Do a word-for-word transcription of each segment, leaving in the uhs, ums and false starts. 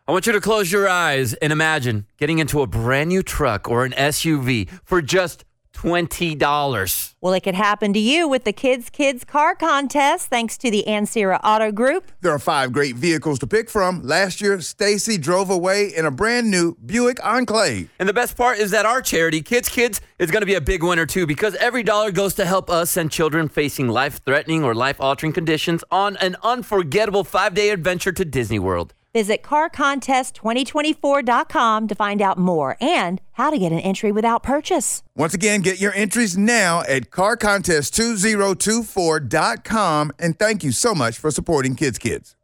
I want you to close your eyes and imagine getting into a brand new truck or an S U V for just twenty dollars. Well, it could happen to you with the Kids Kids Car Contest, thanks to the Ancira Auto Group. There are five great vehicles to pick from. Last year, Stacy drove away in a brand new Buick Enclave. And the best part is that our charity, Kids Kids, is going to be a big winner too, because every dollar goes to help us send children facing life-threatening or life-altering conditions on an unforgettable five-day adventure to Disney World. Visit car contest twenty twenty-four dot com to find out more and how to get an entry without purchase. Once again, get your entries now at car contest two thousand twenty-four dot com. And thank you so much for supporting Kids Kids.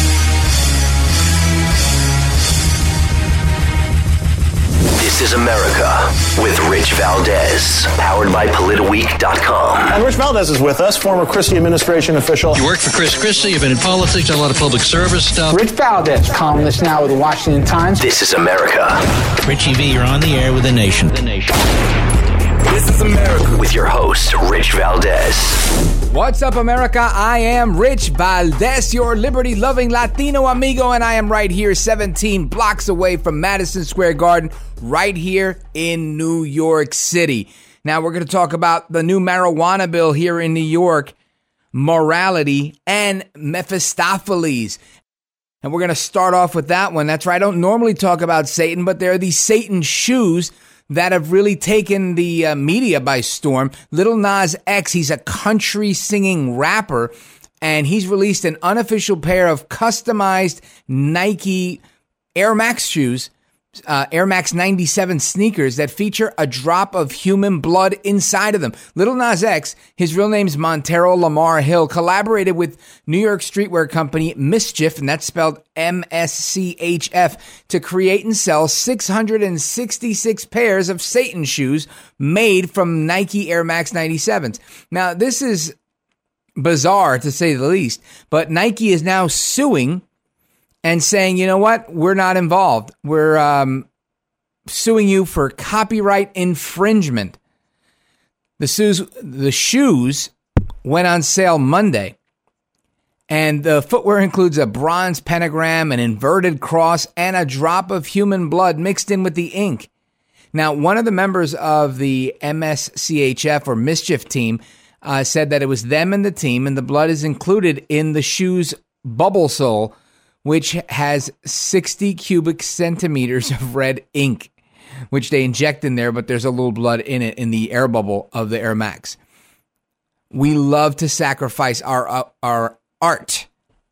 This is America with Rich Valdez, powered by Politiweek dot com. And Rich Valdez is with us, former Christie administration official. You worked for Chris Christie, you've been in politics, done a lot of public service stuff. Rich Valdez, columnist now with the Washington Times. This is America. Richie V, you're on the air with the nation. The nation. This is America with your host, Rich Valdez. What's up, America? I am Rich Valdez, your liberty-loving Latino amigo, and I am right here seventeen blocks away from Madison Square Garden, right here in New York City. Now, we're going to talk about the new marijuana bill here in New York, morality, and Mephistopheles. And we're going to start off with that one. That's right, I don't normally talk about Satan, but there are these Satan shoes that have really taken the uh, media by storm. Lil Nas X, he's a country singing rapper, and he's released an unofficial pair of customized Nike Air Max shoes, uh, Air Max ninety-seven sneakers that feature a drop of human blood inside of them. Lil Nas X, his real name's Montero Lamar Hill, collaborated with New York streetwear company Mischief, and that's spelled M S C H F, to create and sell six hundred sixty-six pairs of Satan shoes made from Nike Air Max ninety-sevens. Now, this is bizarre to say the least, but Nike is now suing and saying, you know what, we're not involved. We're um, suing you for copyright infringement. The shoes, the shoes went on sale Monday, and the footwear includes a bronze pentagram, an inverted cross, and a drop of human blood mixed in with the ink. Now, one of the members of the M S C H F or Mischief team uh, said that it was them and the team, and the blood is included in the shoe's bubble sole, which has sixty cubic centimeters of red ink, which they inject in there, but there's a little blood in it in the air bubble of the Air Max. We love to sacrifice our uh, our art.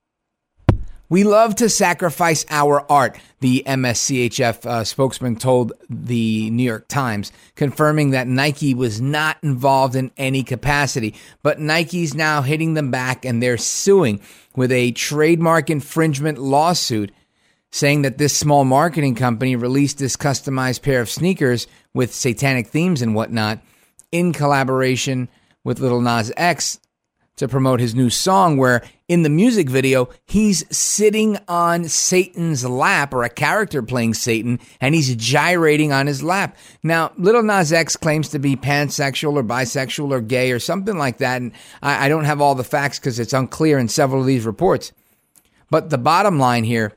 We love to sacrifice our art, the M S C H F uh, spokesman told the New York Times, confirming that Nike was not involved in any capacity. But Nike's now hitting them back, and they're suing with a trademark infringement lawsuit, saying that this small marketing company released this customized pair of sneakers with satanic themes and whatnot in collaboration with Lil Nas X to promote his new song, where in the music video, he's sitting on Satan's lap, or a character playing Satan, and he's gyrating on his lap. Now, Lil Nas X claims to be pansexual or bisexual or gay or something like that, and I, I don't have all the facts because it's unclear in several of these reports. But the bottom line here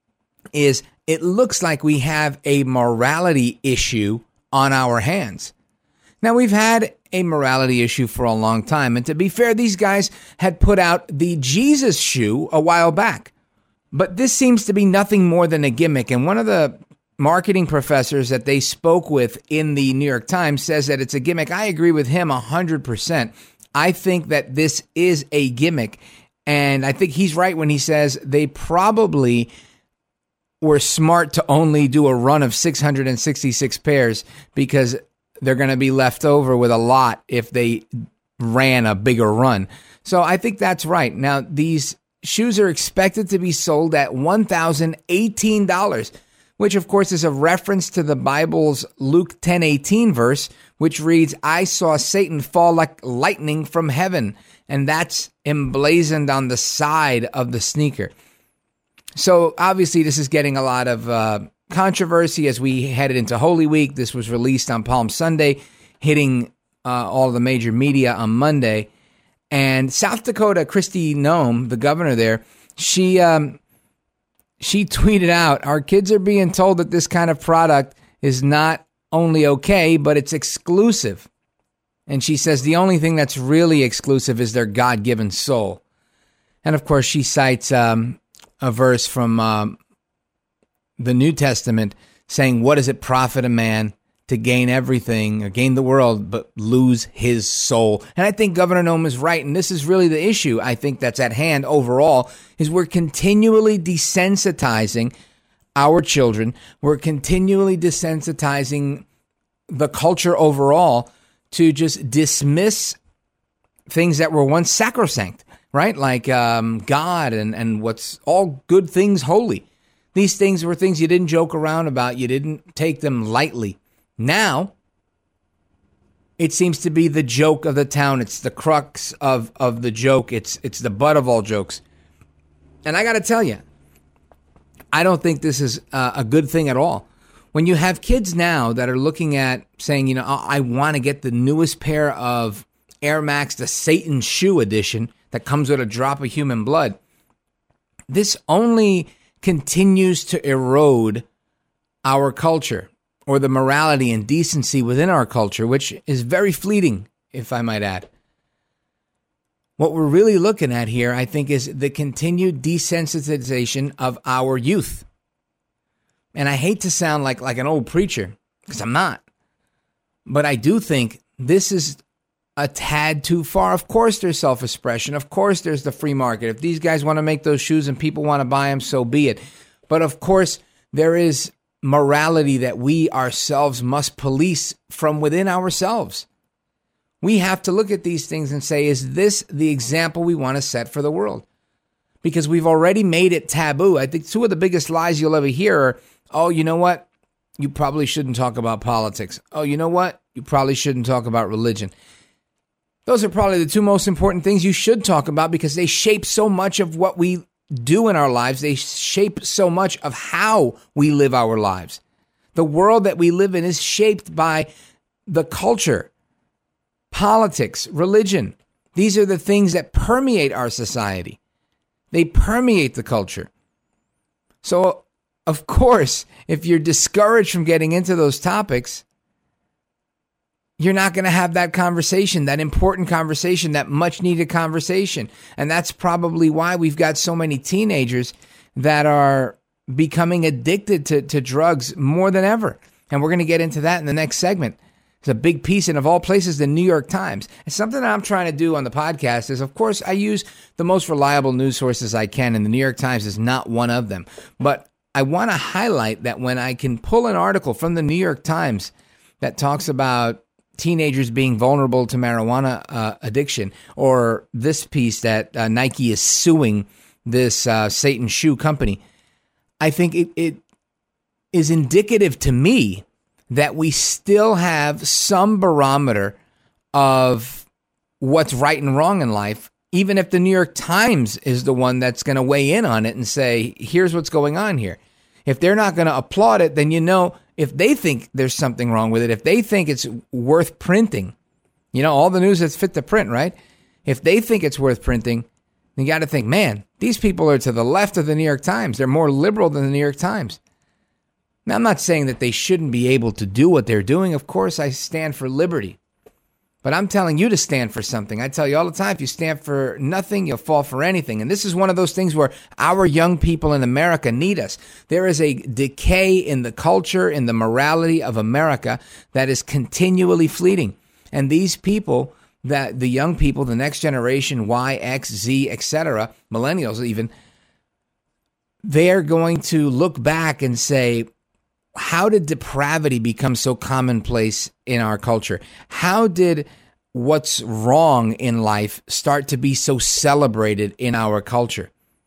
is it looks like we have a morality issue on our hands. Now, we've had a morality issue for a long time, and to be fair, these guys had put out the Jesus shoe a while back. But this seems to be nothing more than a gimmick, and one of the marketing professors that they spoke with in the New York Times says that it's a gimmick. I agree with him one hundred percent. I think that this is a gimmick, and I think he's right when he says they probably were smart to only do a run of six hundred sixty-six pairs because they're going to be left over with a lot if they ran a bigger run. So I think that's right. Now, these shoes are expected to be sold at one thousand eighteen dollars, which of course is a reference to the Bible's Luke ten eighteen verse, which reads, "I saw Satan fall like lightning from heaven." And that's emblazoned on the side of the sneaker. So obviously this is getting a lot of uh, controversy as we headed into Holy Week. This was released on Palm Sunday, hitting uh, all the major media on Monday. And South Dakota, Kristi Noem, the governor there, she um, she tweeted out, our kids are being told that this kind of product is not only okay, but it's exclusive. And she says the only thing that's really exclusive is their God-given soul. And of course, she cites um, a verse from um, the New Testament saying, what does it profit a man to gain everything or gain the world but lose his soul? And I think Governor Noem is right. And this is really the issue I think that's at hand overall, is we're continually desensitizing our children. We're continually desensitizing the culture overall to just dismiss things that were once sacrosanct, right? Like um, God and, and what's all good things holy. These things were things you didn't joke around about. You didn't take them lightly. Now, it seems to be the joke of the town. It's the crux of, of the joke. It's it's the butt of all jokes. And I got to tell you, I don't think this is uh, a good thing at all. When you have kids now that are looking at saying, you know, I, I want to get the newest pair of Air Max, the Satan shoe edition that comes with a drop of human blood, this only continues to erode our culture, or the morality and decency within our culture, which is very fleeting, if I might add. What we're really looking at here, I think, is the continued desensitization of our youth. And I hate to sound like, like an old preacher, because I'm not. But I do think this is a tad too far. Of course there's self-expression. Of course there's the free market. If these guys want to make those shoes and people want to buy them, so be it. But of course there is morality that we ourselves must police from within ourselves. We have to look at these things and say, is this the example we want to set for the world? Because we've already made it taboo. I think two of the biggest lies you'll ever hear are, oh, you know what? You probably shouldn't talk about politics. Oh, you know what? You probably shouldn't talk about religion. Those are probably the two most important things you should talk about, because they shape so much of what we do in our lives. They shape so much of how we live our lives. The world that we live in is shaped by the culture, politics, religion. These are the things that permeate our society. They permeate the culture. So, of course, if you're discouraged from getting into those topics, you're not going to have that conversation, that important conversation, that much needed conversation. And that's probably why we've got so many teenagers that are becoming addicted to, to drugs more than ever. And we're going to get into that in the next segment. It's a big piece, and of all places, the New York Times. And something that I'm trying to do on the podcast is, of course, I use the most reliable news sources I can, and the New York Times is not one of them. But I want to highlight that when I can pull an article from the New York Times that talks about teenagers being vulnerable to marijuana uh, addiction, or this piece that uh, Nike is suing this uh, Satan shoe company, I think it, it is indicative to me that we still have some barometer of what's right and wrong in life, even if the New York Times is the one that's going to weigh in on it and say, here's what's going on here. If they're not going to applaud it, then you know, if they think there's something wrong with it, if they think it's worth printing, you know, all the news that's fit to print, right? If they think it's worth printing, you got to think, man, these people are to the left of the New York Times. They're more liberal than the New York Times. Now, I'm not saying that they shouldn't be able to do what they're doing. Of course, I stand for liberty. But I'm telling you to stand for something. I tell you all the time, if you stand for nothing, you'll fall for anything. And this is one of those things where our young people in America need us. There is a decay in the culture, in the morality of America that is continually fleeting. And these people, that the young people, the next generation, Y, X, Z, et cetera, millennials even, they're going to look back and say, how did depravity become so commonplace in our culture? How did what's wrong in life start to be so celebrated in our culture?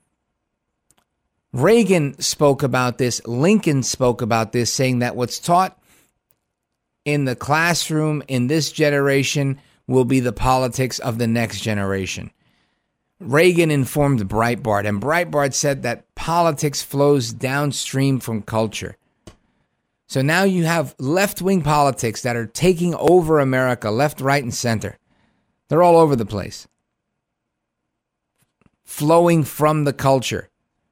Reagan spoke about this. Lincoln spoke about this, saying that what's taught in the classroom in this generation will be the politics of the next generation. Reagan informed Breitbart, and Breitbart said that politics flows downstream from culture. So now you have left-wing politics that are taking over America, left, right, and center. They're all over the place. Flowing from the culture.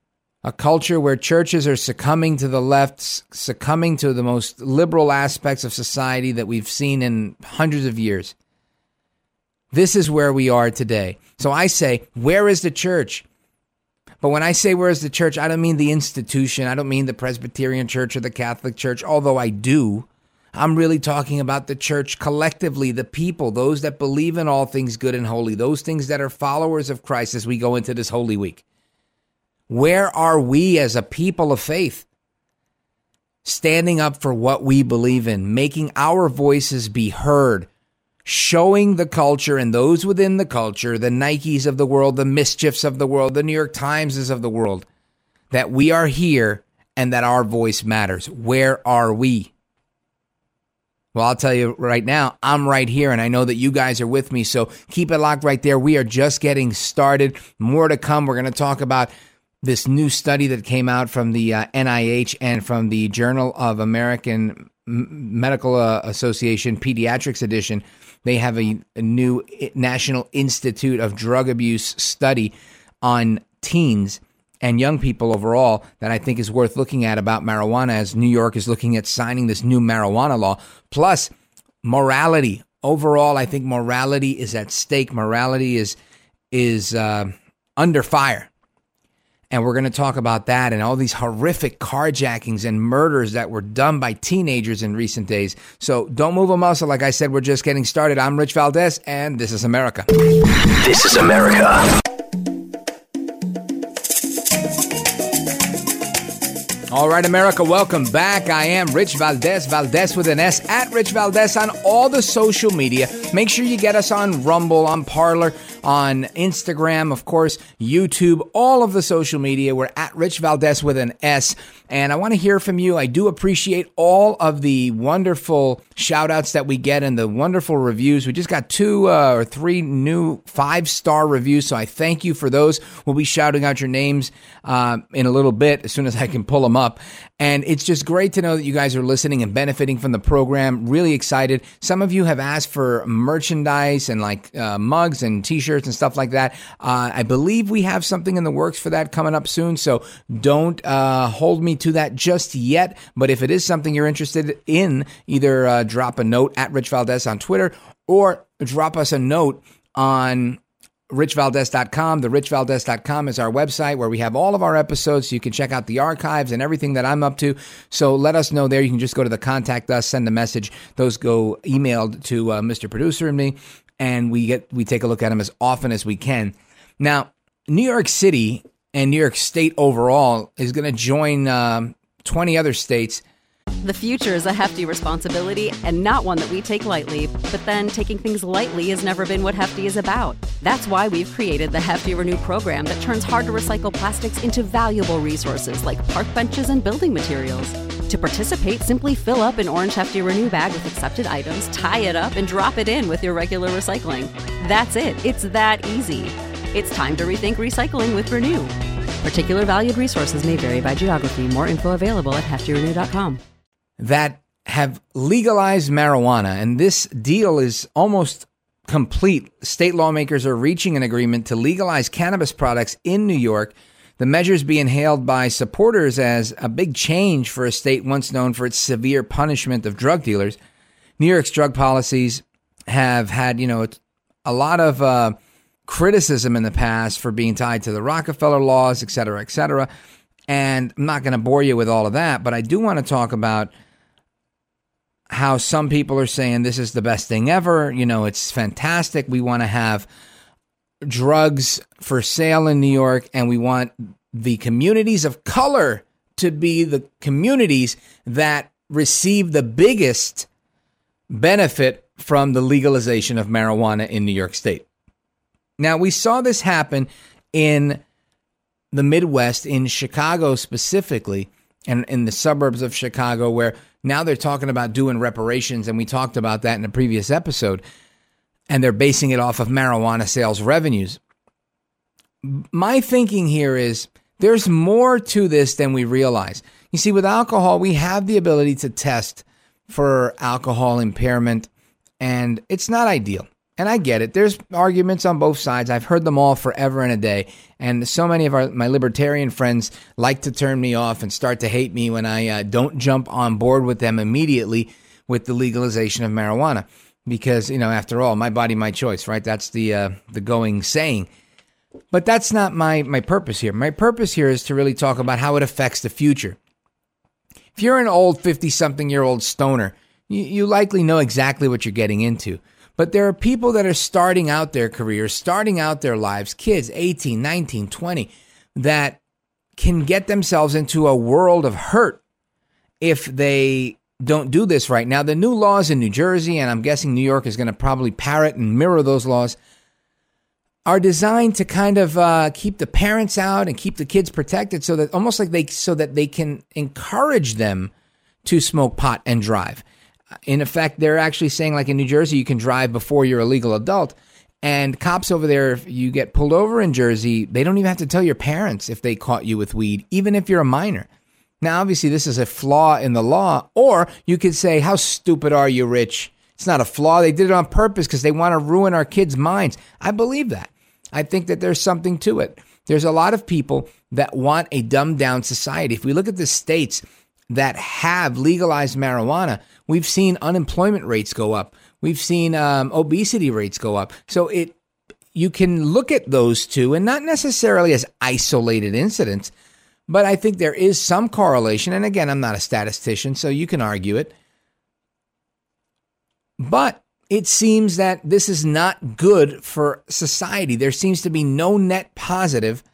A culture where churches are succumbing to the left, succumbing to the most liberal aspects of society that we've seen in hundreds of years. This is where we are today. So I say, where is the church? But when I say where is the church, I don't mean the institution. I don't mean the Presbyterian Church or the Catholic Church, although I do. I'm really talking about the church collectively, the people, those that believe in all things good and holy, those things that are followers of Christ as we go into this Holy Week. Where are we as a people of faith? Standing up for what we believe in, making our voices be heard, showing the culture and those within the culture, the Nikes of the world, the Mischiefs of the world, the New York Timeses of the world, that we are here and that our voice matters. Where are we? Well, I'll tell you right now, I'm right here, and I know that you guys are with me, so keep it locked right there. We are just getting started. More to come. We're going to talk about this new study that came out from the uh, N I H and from the Journal of American Medical uh, Association Pediatrics Edition. They have a, a new National Institute of Drug Abuse study on teens and young people overall that I think is worth looking at about marijuana, as New York is looking at signing this new marijuana law. Plus, morality. Overall, I think morality is at stake. Morality is is uh, under fire. And we're going to talk about that and all these horrific carjackings and murders that were done by teenagers in recent days. So don't move a muscle. Like I said, we're just getting started. I'm Rich Valdez, and this is America. This is America. All right, America, welcome back. I am Rich Valdez, Valdez with an S, at Rich Valdez on all the social media. Make sure you get us on Rumble, on Parler, on Instagram, of course, YouTube, all of the social media. We're at Rich Valdez with an S. And I want to hear from you. I do appreciate all of the wonderful shout outs that we get and the wonderful reviews. We just got two uh, or three new five-star reviews, so I thank you for those. We'll be shouting out your names uh, in a little bit as soon as I can pull them up. And it's just great to know that you guys are listening and benefiting from the program. Really excited. Some of you have asked for merchandise and like uh, mugs and t-shirts and stuff like that. Uh, I believe we have something in the works for that coming up soon, so don't uh, hold me to that just yet. But if it is something you're interested in, either uh, drop a note at Rich Valdez on Twitter or drop us a note on rich valdez dot com. The rich valdez dot com is our website where we have all of our episodes, so you can check out the archives and everything that I'm up to. So let us know there. You can just go to the Contact Us, send a message. Those go emailed to uh, Mister Producer and me, and we get we take a look at them as often as we can. Now, New York City and New York State overall is going to join um, twenty other states. The future is a hefty responsibility and not one that we take lightly. But then taking things lightly has never been what Hefty is about. That's why we've created the Hefty Renew program that turns hard-to-recycle plastics into valuable resources like park benches and building materials. To participate, simply fill up an orange Hefty Renew bag with accepted items, tie it up, and drop it in with your regular recycling. That's it. It's that easy. It's time to rethink recycling with Renew. Particular valued resources may vary by geography. More info available at hefty renew dot com. That have legalized marijuana, and this deal is almost complete. State lawmakers are reaching an agreement to legalize cannabis products in New York. The measures being hailed by supporters as a big change for a state once known for its severe punishment of drug dealers. New York's drug policies have had, you know, a lot of uh, criticism in the past for being tied to the Rockefeller laws, et cetera, et cetera. And I'm not going to bore you with all of that, but I do want to talk about how some people are saying this is the best thing ever. You know, it's fantastic. We want to have drugs for sale in New York, and we want the communities of color to be the communities that receive the biggest benefit from the legalization of marijuana in New York State. Now, we saw this happen in the Midwest, in Chicago specifically, and in the suburbs of Chicago, where now they're talking about doing reparations, and we talked about that in a previous episode, and they're basing it off of marijuana sales revenues. My thinking here is there's more to this than we realize. You see, with alcohol, we have the ability to test for alcohol impairment, and it's not ideal. And I get it. There's arguments on both sides. I've heard them all forever and a day. And so many of our, my libertarian friends like to turn me off and start to hate me when I uh, don't jump on board with them immediately with the legalization of marijuana. Because, you know, after all, my body, my choice, right? That's the uh, the going saying. But that's not my, my purpose here. My purpose here is to really talk about how it affects the future. If you're an old fifty-something-year-old stoner, you, you likely know exactly what you're getting into. But there are people that are starting out their careers, starting out their lives, kids, eighteen, nineteen, twenty, that can get themselves into a world of hurt if they don't do this right. Now, the new laws in New Jersey, and I'm guessing New York is going to probably parrot and mirror those laws, are designed to kind of uh, keep the parents out and keep the kids protected, so that almost like they so that they can encourage them to smoke pot and drive. In effect, they're actually saying, like in New Jersey, you can drive before you're a legal adult. And cops over there, if you get pulled over in Jersey, they don't even have to tell your parents if they caught you with weed, even if you're a minor. Now, obviously, this is a flaw in the law. Or you could say, how stupid are you, Rich? It's not a flaw. They did it on purpose because they want to ruin our kids' minds. I believe that. I think that there's something to it. There's a lot of people that want a dumbed-down society. If we look at the states that have legalized marijuana, we've seen unemployment rates go up. We've seen um, obesity rates go up. So it, you can look at those two, and not necessarily as isolated incidents, but I think there is some correlation. And again, I'm not a statistician, so you can argue it. But it seems that this is not good for society. There seems to be no net positive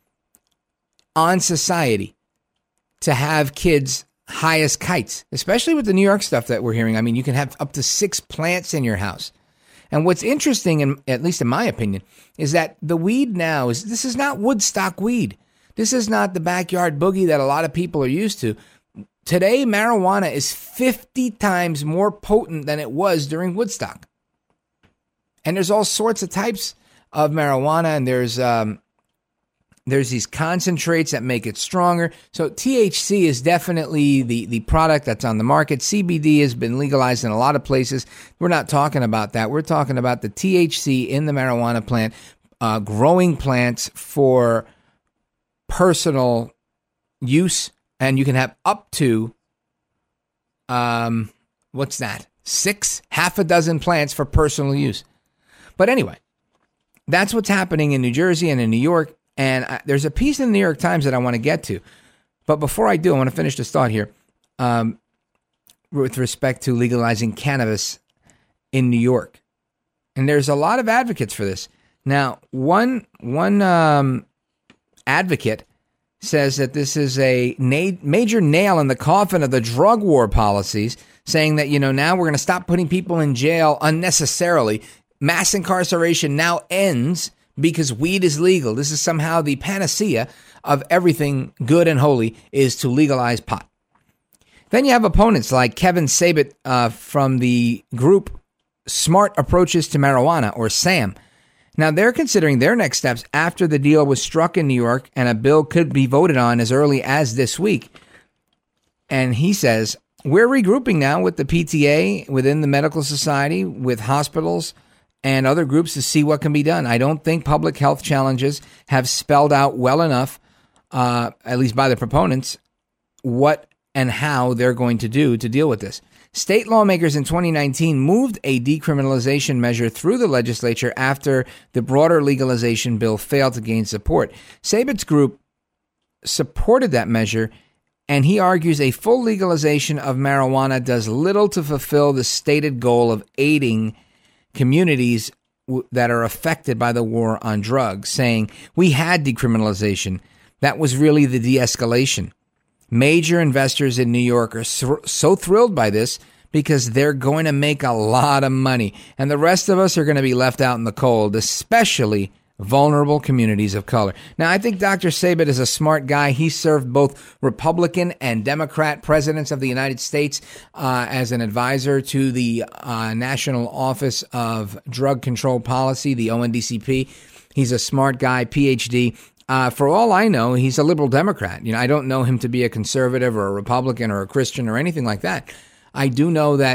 on society to have kids high as kites, especially with the New York stuff that we're hearing. I mean, you can have up to six plants in your house. And what's interesting, in, at least in my opinion, is that the weed now is, this is not Woodstock weed. This is not the backyard boogie that a lot of people are used to. Today, marijuana is fifty times more potent than it was during Woodstock. And there's all sorts of types of marijuana, and there's um, There's these concentrates that make it stronger. So T H C is definitely the, the product that's on the market. C B D has been legalized in a lot of places. We're not talking about that. We're talking about the T H C in the marijuana plant, uh, growing plants for personal use. And you can have up to, um, what's that? Six, half a dozen plants for personal use. But anyway, that's what's happening in New Jersey and in New York. And I, there's a piece in the New York Times that I want to get to. But before I do, I want to finish this thought here um, with respect to legalizing cannabis in New York. And there's a lot of advocates for this. Now, one one um, advocate says that this is a na- major nail in the coffin of the drug war policies, saying that, you know, now we're going to stop putting people in jail unnecessarily. Mass incarceration now ends because weed is legal. This is somehow the panacea of everything good and holy, is to legalize pot. Then you have opponents like Kevin Sabet uh, from the group Smart Approaches to Marijuana, or SAM. Now, they're considering their next steps after the deal was struck in New York, and a bill could be voted on as early as this week. And he says, we're regrouping now with the P T A, within the medical society, with hospitals, and other groups to see what can be done. I don't think public health challenges have spelled out well enough, uh, at least by the proponents, what and how they're going to do to deal with this. State lawmakers in twenty nineteen moved a decriminalization measure through the legislature after the broader legalization bill failed to gain support. Sabet's group supported that measure, and he argues a full legalization of marijuana does little to fulfill the stated goal of aiding communities w- that are affected by the war on drugs, saying, we had decriminalization. That was really the de-escalation. Major investors in New York are so, so thrilled by this because they're going to make a lot of money. And the rest of us are going to be left out in the cold, especially vulnerable communities of color. Now, I think Doctor Sabet is a smart guy. He served both Republican and Democrat presidents of the United States uh, as an advisor to the uh, National Office of Drug Control Policy, the O N D C P. He's a smart guy, P H D. Uh, for all I know, he's a liberal Democrat. You know, I don't know him to be a conservative or a Republican or a Christian or anything like that. I do know that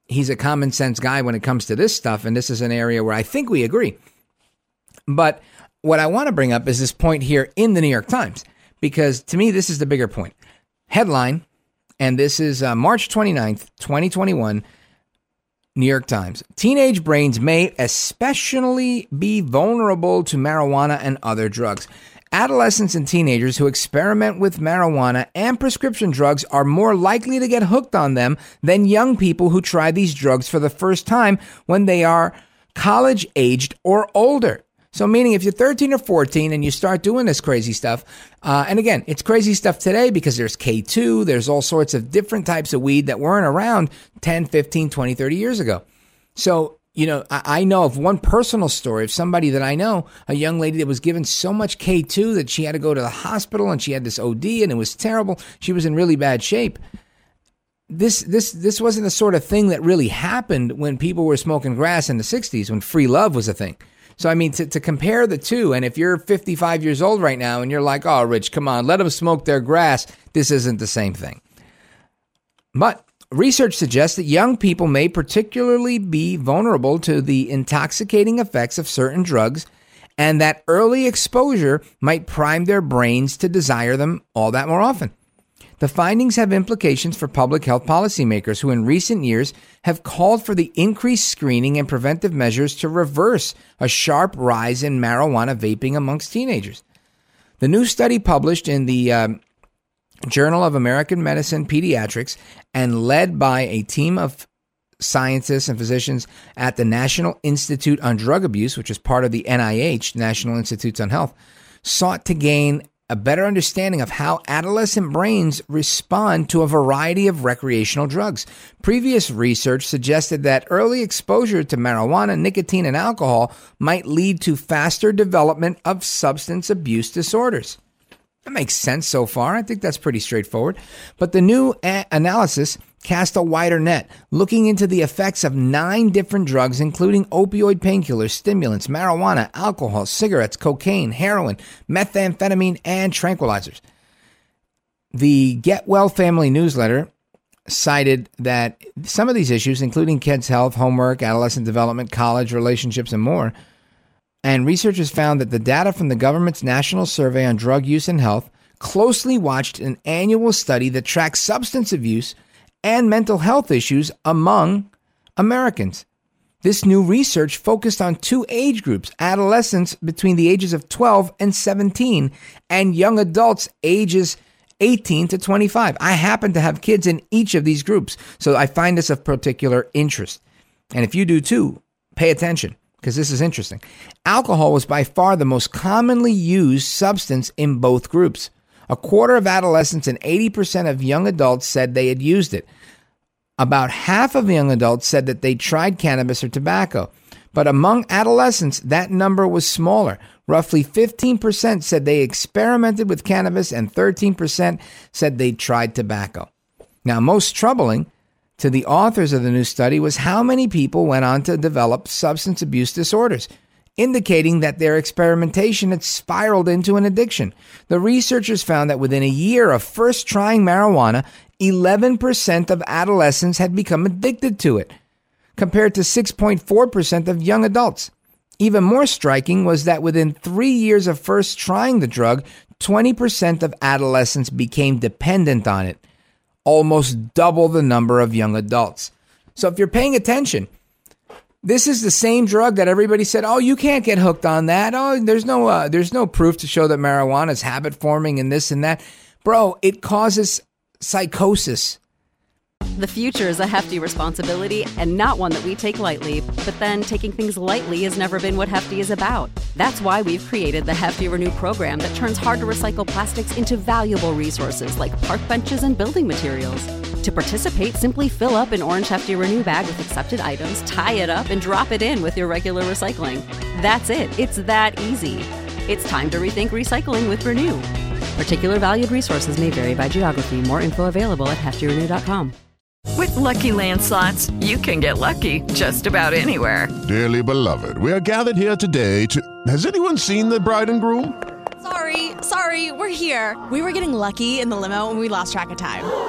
he's a common sense guy when it comes to this stuff, and this is an area where I think we agree. But what I want to bring up is this point here in the New York Times, because to me, this is the bigger point. Headline, and this is uh, March twenty-ninth, twenty twenty-one, New York Times. Teenage brains may especially be vulnerable to marijuana and other drugs. Adolescents and teenagers who experiment with marijuana and prescription drugs are more likely to get hooked on them than young people who try these drugs for the first time when they are college-aged or older. So meaning if you're thirteen or fourteen and you start doing this crazy stuff, uh, and again, it's crazy stuff today because there's K two, there's all sorts of different types of weed that weren't around ten, fifteen, twenty, thirty years ago. So, you know, I, I know of one personal story of somebody that I know, a young lady that was given so much K two that she had to go to the hospital and she had this O D and it was terrible. She was in really bad shape. This this this wasn't the sort of thing that really happened when people were smoking grass in the sixties, when free love was a thing. So, I mean, to, to compare the two, and if you're fifty-five years old right now and you're like, oh, Rich, come on, let them smoke their grass, this isn't the same thing. But research suggests that young people may particularly be vulnerable to the intoxicating effects of certain drugs, and that early exposure might prime their brains to desire them all that more often. The findings have implications for public health policymakers who in recent years have called for the increased screening and preventive measures to reverse a sharp rise in marijuana vaping amongst teenagers. The new study published in the um, Journal of American Medicine Pediatrics and led by a team of scientists and physicians at the National Institute on Drug Abuse, which is part of the N I H, National Institutes on Health, sought to gain a better understanding of how adolescent brains respond to a variety of recreational drugs. Previous research suggested that early exposure to marijuana, nicotine, and alcohol might lead to faster development of substance abuse disorders. That makes sense so far. I think that's pretty straightforward. But the new a- analysis cast a wider net, looking into the effects of nine different drugs, including opioid painkillers, stimulants, marijuana, alcohol, cigarettes, cocaine, heroin, methamphetamine, and tranquilizers. The Get Well Family newsletter cited that some of these issues, including kids' health, homework, adolescent development, college, relationships, and more, and researchers found that the data from the government's National Survey on Drug Use and Health closely watched an annual study that tracks substance abuse and mental health issues among Americans. This new research focused on two age groups, adolescents between the ages of twelve and seventeen, and young adults ages eighteen to twenty-five. I happen to have kids in each of these groups, so I find this of particular interest. And if you do too, pay attention, because this is interesting. Alcohol was by far the most commonly used substance in both groups. A quarter of adolescents and eighty percent of young adults said they had used it. About half of young adults said that they tried cannabis or tobacco. But among adolescents, that number was smaller. Roughly fifteen percent said they experimented with cannabis and thirteen percent said they tried tobacco. Now, most troubling to the authors of the new study was how many people went on to develop substance abuse disorders, indicating that their experimentation had spiraled into an addiction. The researchers found that within a year of first trying marijuana, eleven percent of adolescents had become addicted to it, compared to six point four percent of young adults. Even more striking was that within three years of first trying the drug, twenty percent of adolescents became dependent on it, almost double the number of young adults. So if you're paying attention, this is the same drug that everybody said, oh, you can't get hooked on that. Oh, there's no uh, there's no proof to show that marijuana is habit forming and this and that. Bro, it causes psychosis. The future is a hefty responsibility and not one that we take lightly. But then taking things lightly has never been what Hefty is about. That's why we've created the Hefty Renew program that turns hard to recycle plastics into valuable resources like park benches and building materials. To participate, simply fill up an orange Hefty Renew bag with accepted items, tie it up, and drop it in with your regular recycling. That's it. It's that easy. It's time to rethink recycling with Renew. Particular valued resources may vary by geography. More info available at hefty renew dot com. With Lucky Land Slots, you can get lucky just about anywhere. Dearly beloved, we are gathered here today to... Has anyone seen the bride and groom? Sorry, sorry, we're here. We were getting lucky in the limo and we lost track of time.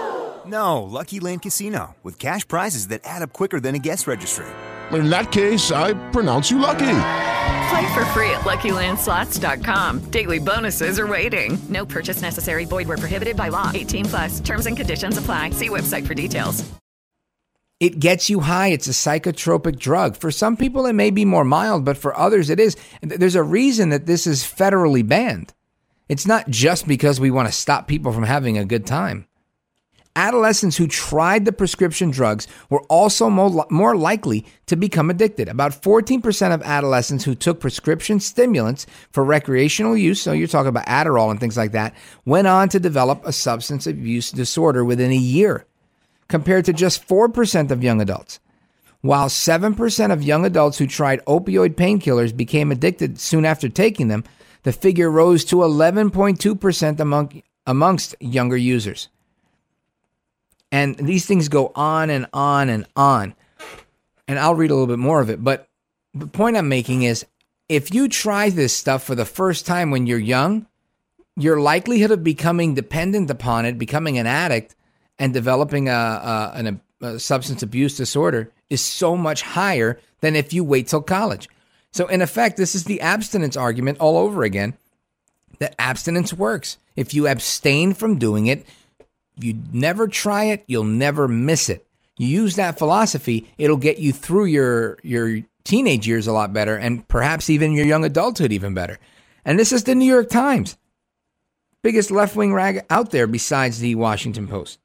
No, Lucky Land Casino, with cash prizes that add up quicker than a guest registry. In that case, I pronounce you lucky. Play for free at Lucky Land Slots dot com. Daily bonuses are waiting. No purchase necessary. Void where prohibited by law. eighteen plus. Terms and conditions apply. See website for details. It gets you high. It's a psychotropic drug. For some people, it may be more mild, but for others, it is. There's a reason that this is federally banned. It's not just because we want to stop people from having a good time. Adolescents who tried the prescription drugs were also more, more likely to become addicted. About fourteen percent of adolescents who took prescription stimulants for recreational use, so you're talking about Adderall and things like that, went on to develop a substance abuse disorder within a year, compared to just four percent of young adults. While seven percent of young adults who tried opioid painkillers became addicted soon after taking them, the figure rose to eleven point two percent among, amongst younger users. And these things go on and on and on. And I'll read a little bit more of it. But the point I'm making is, if you try this stuff for the first time when you're young, your likelihood of becoming dependent upon it, becoming an addict, and developing a, a, a, a substance abuse disorder is so much higher than if you wait till college. So in effect, this is the abstinence argument all over again, that abstinence works. If you abstain from doing it, you never try it, you'll never miss it. You use that philosophy, it'll get you through your, your teenage years a lot better, and perhaps even your young adulthood even better. And this is the New York Times, biggest left-wing rag out there besides the Washington Post.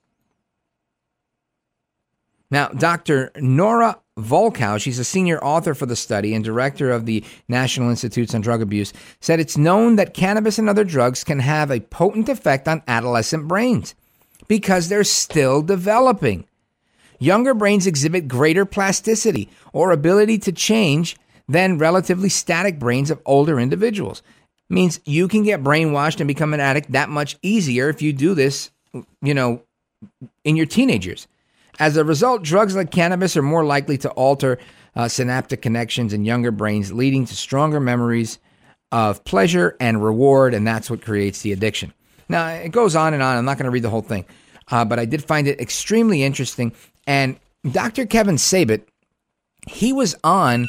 Now, Doctor Nora Volkow, she's a senior author for the study and director of the National Institutes on Drug Abuse, said it's known that cannabis and other drugs can have a potent effect on adolescent brains because they're still developing. Younger brains exhibit greater plasticity or ability to change than relatively static brains of older individuals. It means you can get brainwashed and become an addict that much easier if you do this, you know, in your teenage years. As a result, drugs like cannabis are more likely to alter uh, synaptic connections in younger brains, leading to stronger memories of pleasure and reward, and that's what creates the addiction. Now, it goes on and on. I'm not going to read the whole thing, uh, but I did find it extremely interesting. And Doctor Kevin Sabet, he was on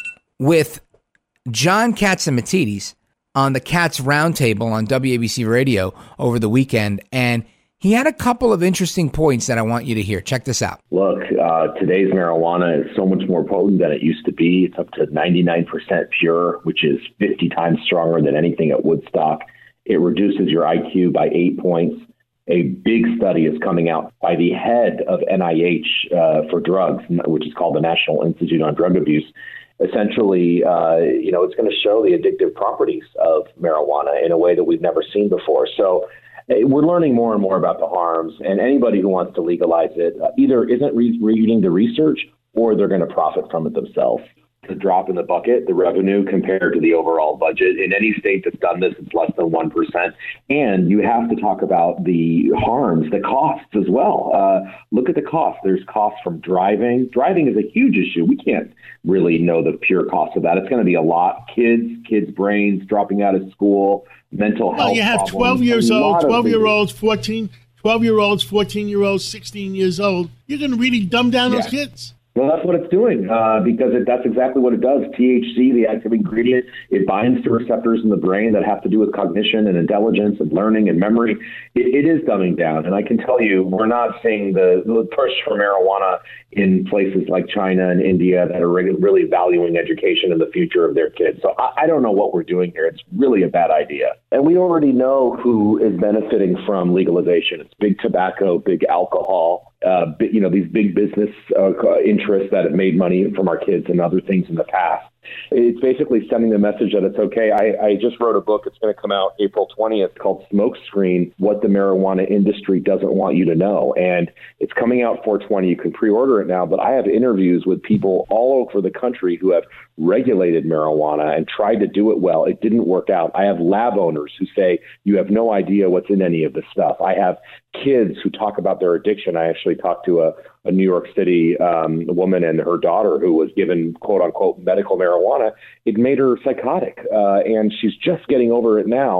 with John Catsimatidis on the Cats Roundtable on W A B C Radio over the weekend, and he had a couple of interesting points that I want you to hear. Check this out. Look, uh, today's marijuana is so much more potent than it used to be. It's up to ninety-nine percent pure, which is fifty times stronger than anything at Woodstock. It reduces your I Q by eight points. A big study is coming out by the head of N I H uh, for drugs, which is called the National Institute on Drug Abuse. Essentially, uh, you know, it's going to show the addictive properties of marijuana in a way that we've never seen before. So we're learning more and more about the harms, and anybody who wants to legalize it uh, either isn't re- reading the research or they're going to profit from it themselves. The drop in the bucket, the revenue compared to the overall budget. In any state that's done this, it's less than one percent. And you have to talk about the harms, the costs as well. Uh, look at the costs. There's costs from driving. Driving is a huge issue. We can't really know the pure cost of that. It's going to be a lot. Kids, kids' brains dropping out of school, mental health. Well, you have problems, twelve-years old, twelve-year-olds, things. fourteen, twelve-year-olds, fourteen-year-olds, sixteen years old. You're going to really dumb down Yeah. those kids. Well, that's what it's doing uh, because it, that's exactly what it does. T H C, the active ingredient, it binds to receptors in the brain that have to do with cognition and intelligence and learning and memory. It, it is dumbing down. And I can tell you, we're not seeing the, the push for marijuana in places like China and India that are re- really valuing education and the future of their kids. So I, I don't know what we're doing here. It's really a bad idea. And we already know who is benefiting from legalization. It's big tobacco, big alcohol. Uh, you know, these big business uh, interests that have made money from our kids and other things in the past. It's basically sending the message that it's okay. I, I just wrote a book. It's going to come out April twentieth called Smokescreen, What the Marijuana Industry Doesn't Want You to Know. And it's coming out four twenty. You can pre-order it now. But I have interviews with people all over the country who have regulated marijuana and tried to do it well. It didn't work out. I have lab owners who say, you have no idea what's in any of this stuff. I have kids who talk about their addiction. I actually talked to a, a New York City um, woman and her daughter who was given, quote unquote, medical marijuana. It made her psychotic. Uh, and she's just getting over it now.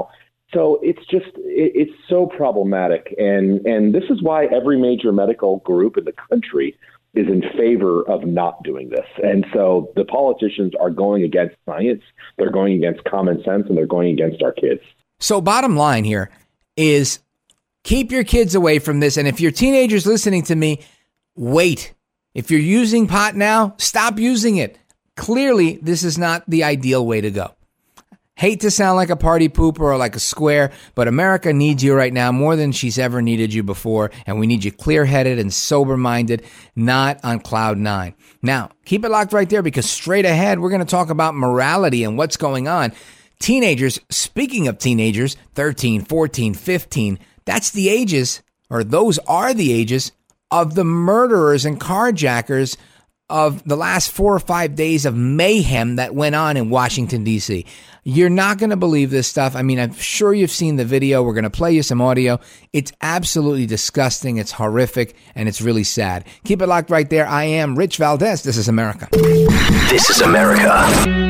So it's just, it, it's so problematic. And, and this is why every major medical group in the country is in favor of not doing this. And so the politicians are going against science, they're going against common sense, and they're going against our kids. So bottom line here is keep your kids away from this. And if you're teenagers listening to me, wait. If you're using pot now, stop using it. Clearly, this is not the ideal way to go. Hate to sound like a party pooper or like a square, but America needs you right now more than she's ever needed you before, and we need you clear-headed and sober-minded, not on cloud nine. Now, keep it locked right there, because straight ahead, we're going to talk about morality and what's going on. Teenagers, speaking of teenagers, thirteen, fourteen, fifteen, that's the ages, or those are the ages, of the murderers and carjackers of the last four or five days of mayhem that went on in Washington, D C. You're not going to believe this stuff. I mean, I'm sure you've seen the video. We're going to play you some audio. It's absolutely disgusting. It's horrific, and it's really sad. Keep it locked right there. I am Rich Valdez. This is America. This is America.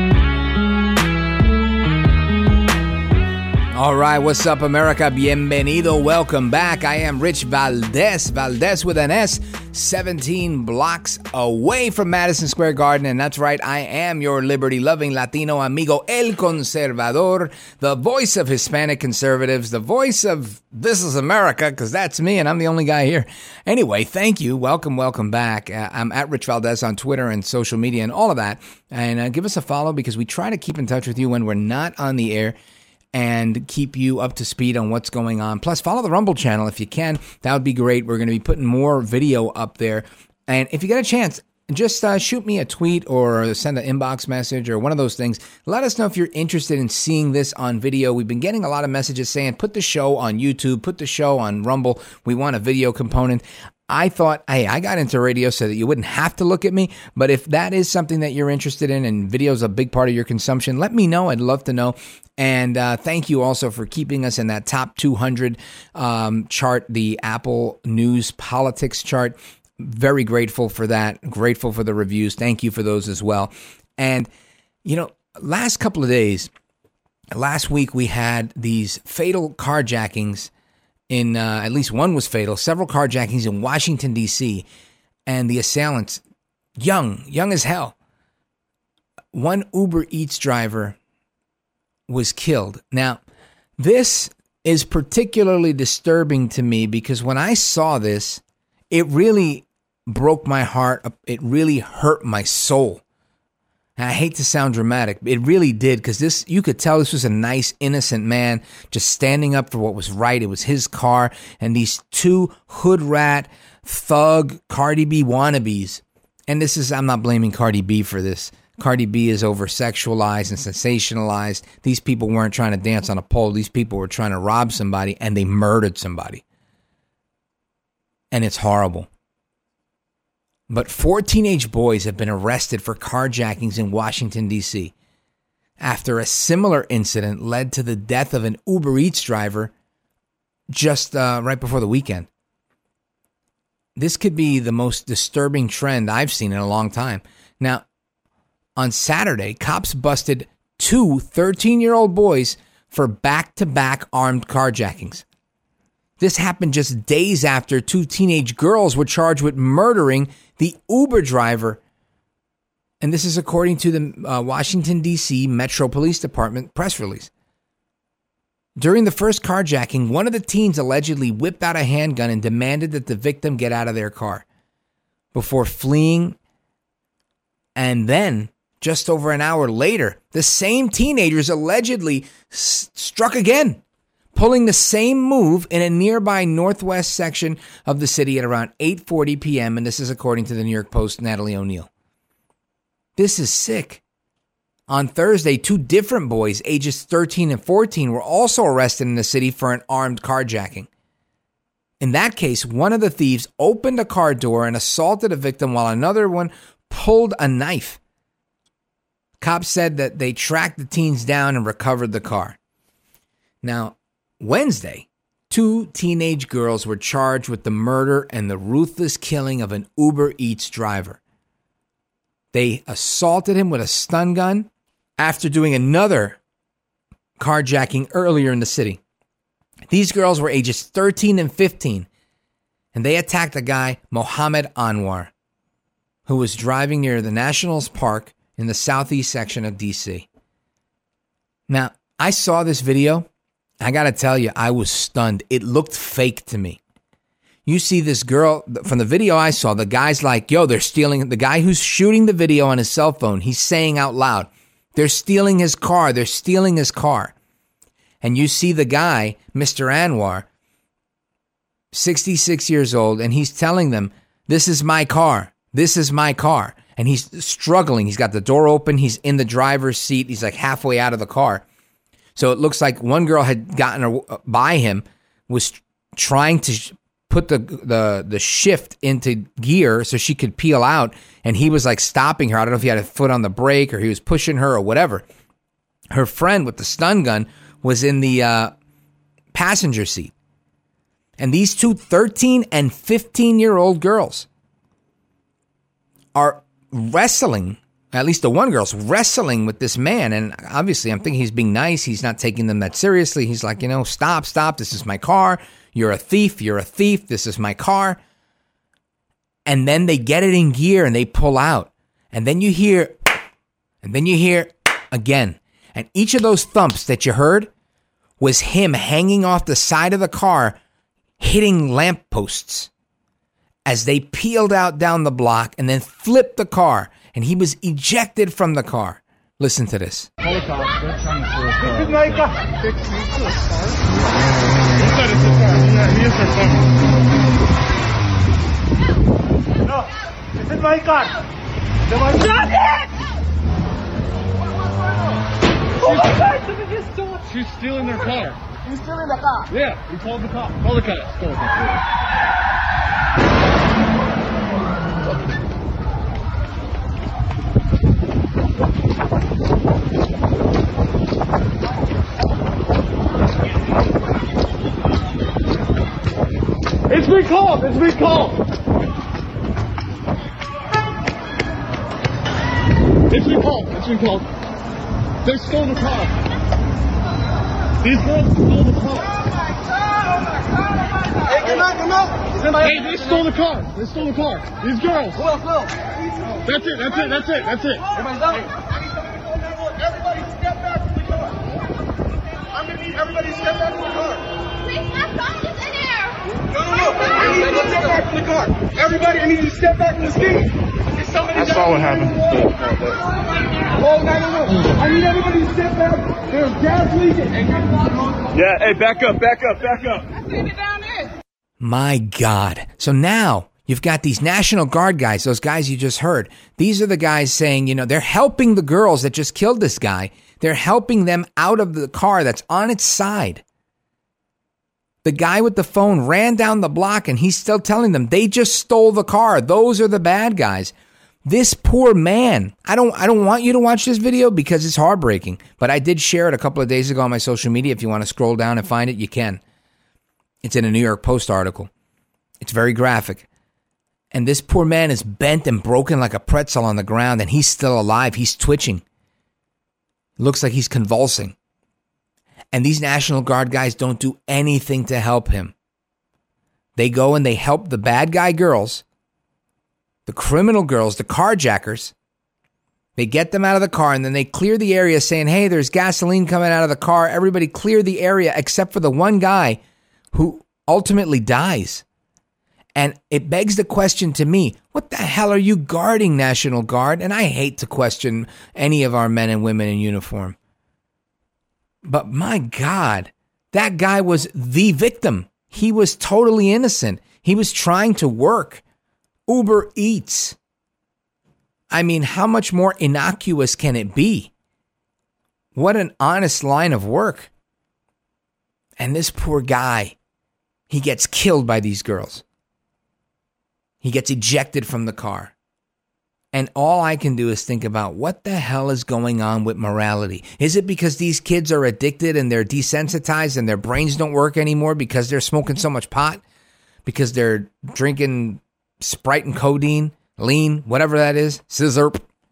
All right, what's up, America? Bienvenido. Welcome back. I am Rich Valdez, Valdez with an S, seventeen blocks away from Madison Square Garden. And that's right, I am your liberty-loving Latino amigo, El Conservador, the voice of Hispanic conservatives, the voice of This is America, because that's me, and I'm the only guy here. Anyway, thank you. Welcome, welcome back. Uh, I'm at Rich Valdez on Twitter and social media and all of that. And uh, give us a follow, because we try to keep in touch with you when we're not on the air, and keep you up to speed on what's going on. Plus, follow the Rumble channel if you can. That would be great. We're going to be putting more video up there. And if you get a chance, just uh, shoot me a tweet or send an inbox message or one of those things. Let us know if you're interested in seeing this on video. We've been getting a lot of messages saying, put the show on YouTube, put the show on Rumble. We want a video component. I thought, hey, I got into radio so that you wouldn't have to look at me. But if that is something that you're interested in and video is a big part of your consumption, let me know. I'd love to know. And uh, thank you also for keeping us in that top two hundred um, chart, the Apple News Politics chart. Very grateful for that. Grateful for the reviews. Thank you for those as well. And, you know, last couple of days, last week we had these fatal carjackings in, uh, at least one was fatal, several carjackings in Washington, D C, and the assailants, young, young as hell. One Uber Eats driver was killed. Now, this is particularly disturbing to me because when I saw this, it really broke my heart. It really hurt my soul. And I hate to sound dramatic, but it really did, because this, you could tell this was a nice, innocent man just standing up for what was right. It was his car, and these two hood rat, thug, Cardi B wannabes. And this is, I'm not blaming Cardi B for this. Cardi B is over-sexualized and sensationalized. These people weren't trying to dance on a pole. These people were trying to rob somebody, and they murdered somebody. And it's horrible. But four teenage boys have been arrested for carjackings in Washington, D C, after a similar incident led to the death of an Uber Eats driver just uh, right before the weekend. This could be the most disturbing trend I've seen in a long time. Now, on Saturday, cops busted two thirteen-year-old boys for back-to-back armed carjackings. This happened just days after two teenage girls were charged with murdering the Uber driver. And this is according to the uh, Washington, D C Metro Police Department press release. During the first carjacking, one of the teens allegedly whipped out a handgun and demanded that the victim get out of their car before fleeing. And then, just over an hour later, the same teenagers allegedly s- struck again, pulling the same move in a nearby northwest section of the city at around eight forty p.m., and this is according to the New York Post's Natalie O'Neill. This is sick. On Thursday, two different boys, ages thirteen and fourteen, were also arrested in the city for an armed carjacking. In that case, one of the thieves opened a car door and assaulted a victim while another one pulled a knife. Cops said that they tracked the teens down and recovered the car. Now, Wednesday, two teenage girls were charged with the murder and the ruthless killing of an Uber Eats driver. They assaulted him with a stun gun after doing another carjacking earlier in the city. These girls were ages thirteen and fifteen, and they attacked a guy, Mohammed Anwar, who was driving near the Nationals Park in the southeast section of D C. Now, I saw this video. I got to tell you, I was stunned. It looked fake to me. You see this girl, from the video I saw, the guy's like, yo, they're stealing, the guy who's shooting the video on his cell phone, he's saying out loud, they're stealing his car, they're stealing his car. And you see the guy, Mister Anwar, sixty-six years old, and he's telling them, this is my car, this is my car. And he's struggling. He's got the door open. He's in the driver's seat. He's like halfway out of the car. So it looks like one girl had gotten by him, was trying to put the, the, the shift into gear so she could peel out. And he was like stopping her. I don't know if he had a foot on the brake or he was pushing her or whatever. Her friend with the stun gun was in the uh, passenger seat. And these two thirteen and fifteen-year-old girls are wrestling, at least the one girl's wrestling with this man. And obviously I'm thinking he's being nice. He's not taking them that seriously. He's like, you know, stop, stop. This is my car. You're a thief. You're a thief. This is my car. And then they get it in gear and they pull out. And then you hear, and then you hear again. And each of those thumps that you heard was him hanging off the side of the car, hitting lampposts as they peeled out down the block and then flipped the car, and he was ejected from the car. Listen to this. This is my car. Inside is his car. Yeah, he is their car. No, this is my car. Shut it! Oh my God, somebody just stole it. She's stealing their car. He's stealing the car? Yeah, he called the cop. Call the cop. Call the cop. It's been called. It's been called. It's been called. It's been called. They stole the car. These girls stole the car. Hey, come out, come out. Hey, they stole the car. They stole the car. These girls. Who else? Who else? That's it. That's it. That's it. That's it. Everybody's out. Everybody step back from the car. I'm going to need everybody to step back from the car. Please, my phone is in there. No, no, no. I need you to step back from the car. Everybody, I need you to step back from the scene. I saw what happened. Oh, no, no, no. I need everybody to step back. There's gas leaking. Yeah, hey, back up, back up, back up. I seen it down there. My God. So now you've got these National Guard guys, those guys you just heard. These are the guys saying, you know, they're helping the girls that just killed this guy. They're helping them out of the car that's on its side. The guy with the phone ran down the block and he's still telling them they just stole the car. Those are the bad guys. This poor man, I don't I don't want you to watch this video because it's heartbreaking, but I did share it a couple of days ago on my social media. If you want to scroll down and find it, you can. It's in a New York Post article. It's very graphic. And this poor man is bent and broken like a pretzel on the ground, and he's still alive. He's twitching. Looks like he's convulsing. And these National Guard guys don't do anything to help him. They go and they help the bad guy girls, the criminal girls, the carjackers. They get them out of the car and then they clear the area saying, hey, there's gasoline coming out of the car. Everybody clear the area except for the one guy who ultimately dies. And it begs the question to me, what the hell are you guarding, National Guard? And I hate to question any of our men and women in uniform. But my God, that guy was the victim. He was totally innocent. He was trying to work. Uber Eats. I mean, how much more innocuous can it be? What an honest line of work. And this poor guy, he gets killed by these girls. He gets ejected from the car. And all I can do is think about what the hell is going on with morality. Is it because these kids are addicted and they're desensitized and their brains don't work anymore because they're smoking so much pot? Because they're drinking Sprite and codeine, lean, whatever that is, scissor.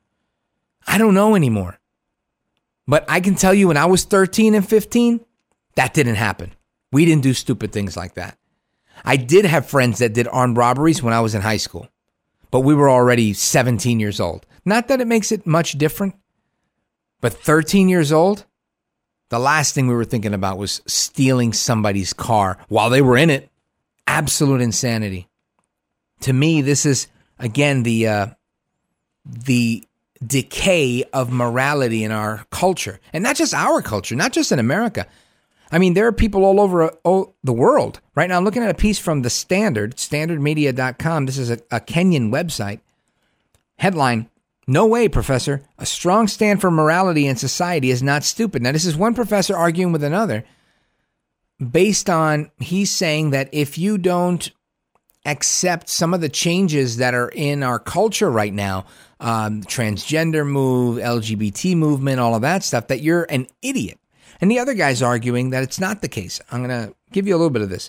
I don't know anymore. But I can tell you when I was thirteen and fifteen, that didn't happen. We didn't do stupid things like that. I did have friends that did armed robberies when I was in high school, but we were already seventeen years old. Not that it makes it much different, but thirteen years old, the last thing we were thinking about was stealing somebody's car while they were in it. Absolute insanity. To me, this is, again, the uh, the decay of morality in our culture. And not just our culture, not just in America. I mean, there are people all over uh, all the world. Right now, I'm looking at a piece from The Standard, standard media dot com. This is a, a Kenyan website. Headline, "No way, Professor. A strong stand for morality in society is not stupid." Now, this is one professor arguing with another based on, he's saying that if you don't accept some of the changes that are in our culture right now, um, transgender move, L G B T movement, all of that stuff, that you're an idiot. And the other guy's arguing that it's not the case. I'm going to give you a little bit of this.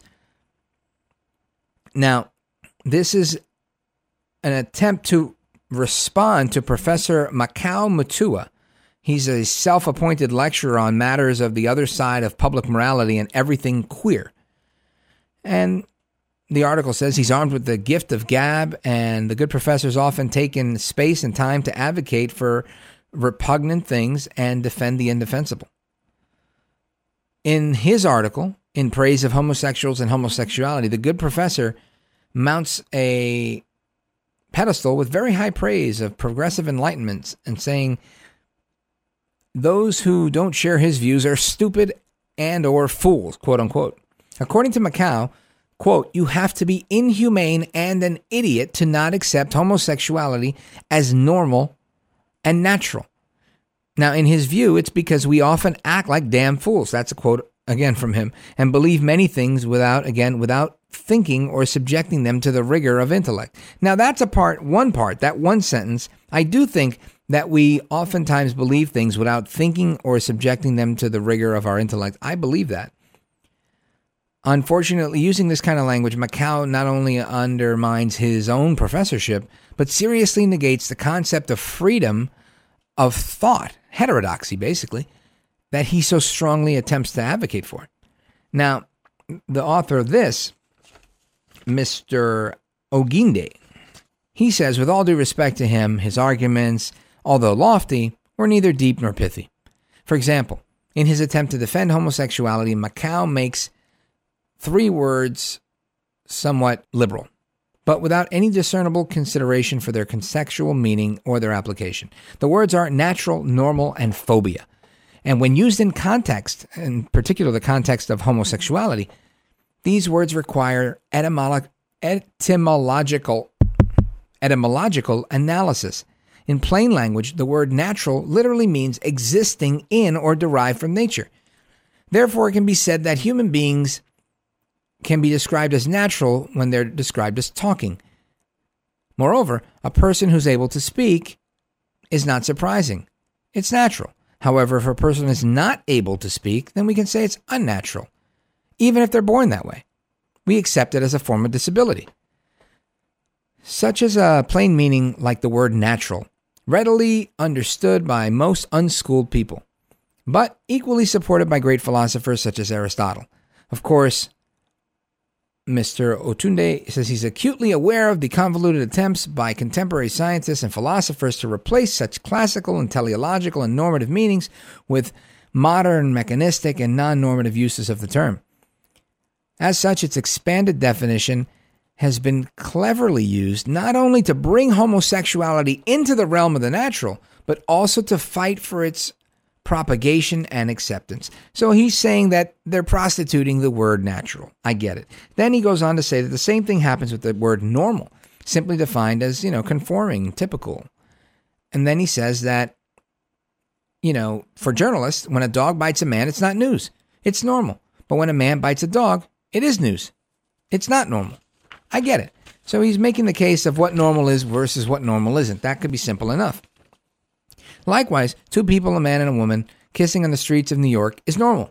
Now, this is an attempt to respond to Professor Makau Mutua. He's a self-appointed lecturer on matters of the other side of public morality and everything queer. And the article says he's armed with the gift of gab, and the good professor's often taken space and time to advocate for repugnant things and defend the indefensible. In his article, in praise of homosexuals and homosexuality, the good professor mounts a pedestal with very high praise of progressive enlightenment and saying those who don't share his views are stupid and or fools, quote unquote. According to Makau, quote, "You have to be inhumane and an idiot to not accept homosexuality as normal and natural." Now, in his view, it's because we often act like damn fools. That's a quote, again, from him. And believe many things without, again, without thinking or subjecting them to the rigor of intellect. Now, that's a part, one part, that one sentence. I do think that we oftentimes believe things without thinking or subjecting them to the rigor of our intellect. I believe that. Unfortunately, using this kind of language, Makau not only undermines his own professorship, but seriously negates the concept of freedom of thought, heterodoxy, basically, that he so strongly attempts to advocate for. Now, the author of this, Mister Oginde, he says, with all due respect to him, his arguments, although lofty, were neither deep nor pithy. For example, in his attempt to defend homosexuality, Makau makes three words somewhat liberal, but without any discernible consideration for their contextual meaning or their application. The words are natural, normal, and phobia. And when used in context, in particular the context of homosexuality, these words require etymolo- etymological, etymological analysis. In plain language, the word natural literally means existing in or derived from nature. Therefore, it can be said that human beings can be described as natural when they're described as talking. Moreover, a person who's able to speak is not surprising. It's natural. However, if a person is not able to speak, then we can say it's unnatural, even if they're born that way. We accept it as a form of disability. Such as a plain meaning like the word natural, readily understood by most unschooled people, but equally supported by great philosophers such as Aristotle. Of course, Mister Otunde says he's acutely aware of the convoluted attempts by contemporary scientists and philosophers to replace such classical and teleological and normative meanings with modern, mechanistic, and non-normative uses of the term. As such, its expanded definition has been cleverly used not only to bring homosexuality into the realm of the natural, but also to fight for its propagation and acceptance. So he's saying that they're prostituting the word natural. I get it. Then he goes on to say that the same thing happens with the word normal, simply defined as, you know, conforming, typical. And then he says that, you know, for journalists, when a dog bites a man, it's not news. It's normal. But when a man bites a dog, it is news. It's not normal. I get it. So he's making the case of what normal is versus what normal isn't. That could be simple enough. Likewise, two people, a man and a woman, kissing on the streets of New York is normal.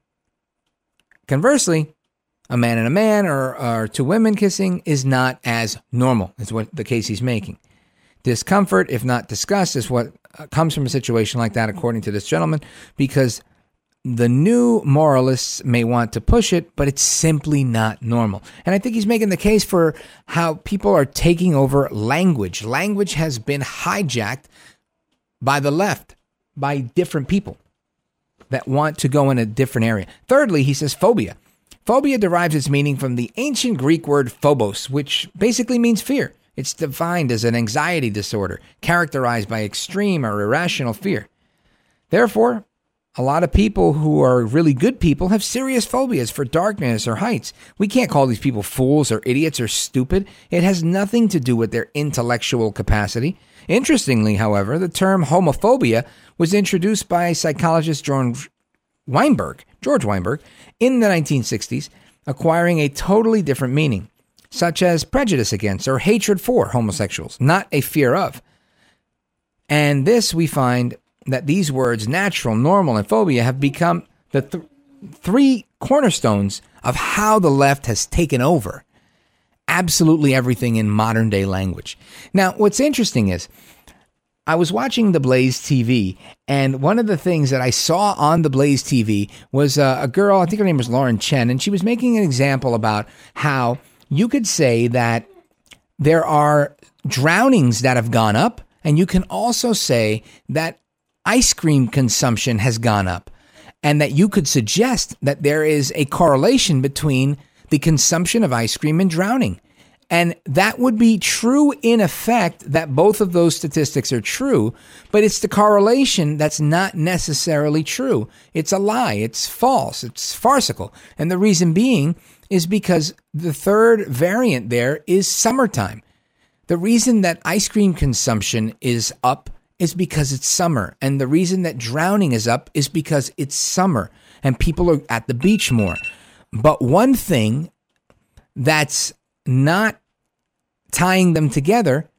Conversely, a man and a man or, or two women kissing is not as normal, is what the case he's making. Discomfort, if not disgust, is what comes from a situation like that, according to this gentleman, because the new moralists may want to push it, but it's simply not normal. And I think he's making the case for how people are taking over language. Language has been hijacked by the left, by different people that want to go in a different area. Thirdly, he says phobia. Phobia derives its meaning from the ancient Greek word phobos, which basically means fear. It's defined as an anxiety disorder characterized by extreme or irrational fear. Therefore, a lot of people who are really good people have serious phobias for darkness or heights. We can't call these people fools or idiots or stupid. It has nothing to do with their intellectual capacity. Interestingly, however, the term homophobia was introduced by psychologist George Weinberg, George Weinberg in the nineteen sixties, acquiring a totally different meaning, such as prejudice against or hatred for homosexuals, not a fear of. And this we find that these words, natural, normal, and phobia, have become the th- three cornerstones of how the left has taken over absolutely everything in modern day language. Now, what's interesting is I was watching the Blaze T V, and one of the things that I saw on the Blaze T V was uh, a girl, I think her name was Lauren Chen, and she was making an example about how you could say that there are drownings that have gone up, and you can also say that ice cream consumption has gone up, and that you could suggest that there is a correlation between the consumption of ice cream and drowning. And that would be true in effect, that both of those statistics are true, but it's the correlation that's not necessarily true. It's a lie. It's false. It's farcical. And the reason being is because the third variant there is summertime. The reason that ice cream consumption is up is because it's summer. And the reason that drowning is up is because it's summer and people are at the beach more. But one thing that's not tying them together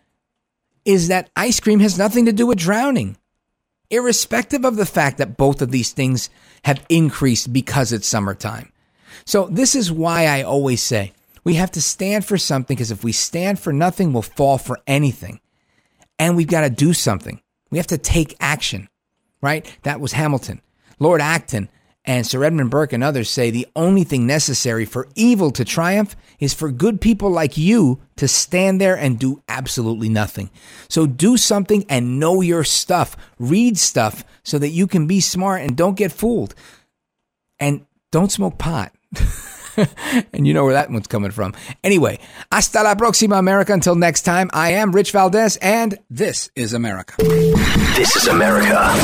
is that ice cream has nothing to do with drowning, irrespective of the fact that both of these things have increased because it's summertime. So this is why I always say we have to stand for something, because if we stand for nothing, we'll fall for anything. And we've got to do something. We have to take action, right? That was Hamilton. Lord Acton and Sir Edmund Burke and others say the only thing necessary for evil to triumph is for good people like you to stand there and do absolutely nothing. So do something and know your stuff. Read stuff so that you can be smart and don't get fooled. And don't smoke pot. And you know where that one's coming from. Anyway, hasta la próxima, America. Until next time, I am Rich Valdez, and this is America. This is America.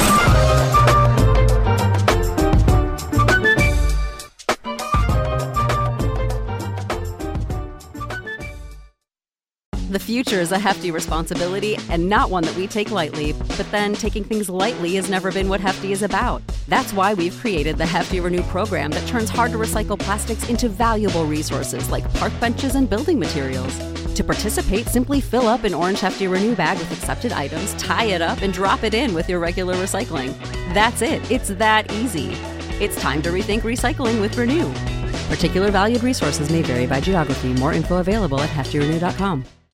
The future is a hefty responsibility and not one that we take lightly. But then taking things lightly has never been what Hefty is about. That's why we've created the Hefty Renew program that turns hard to recycle plastics into valuable resources like park benches and building materials. To participate, simply fill up an orange Hefty Renew bag with accepted items, tie it up, and drop it in with your regular recycling. That's it. It's that easy. It's time to rethink recycling with Renew. Particular valued resources may vary by geography. More info available at hefty renew dot com.